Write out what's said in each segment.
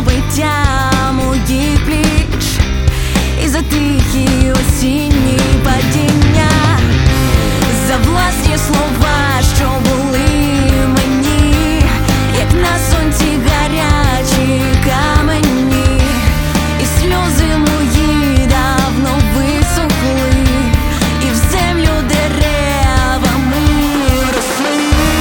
биття моїх пліч, і за тихі осінні падіння, за власні слова, що були мені, як на сонці гарячі камені, і сльози мої давно висохли, і в землю деревами росли.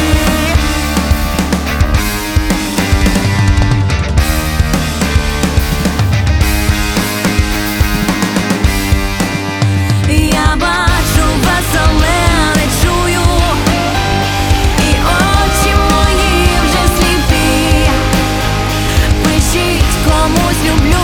Я бачу вас, але не чую, і очі мої вже сліпі. Пишіть комусь люблю.